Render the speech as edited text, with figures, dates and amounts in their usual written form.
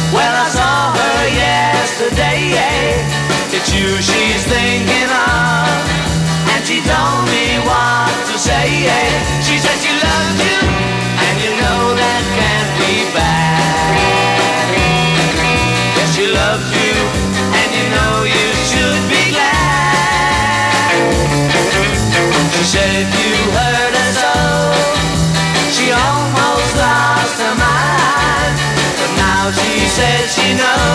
Well, I saw her yesterday. It's you she's thinking of, and she told me what to say. She said she loves you, and you know that can't be bad. Yes, she loves you, and you know you should be glad. She said if you hurt her so, she almost lost her mind. But now she says she knows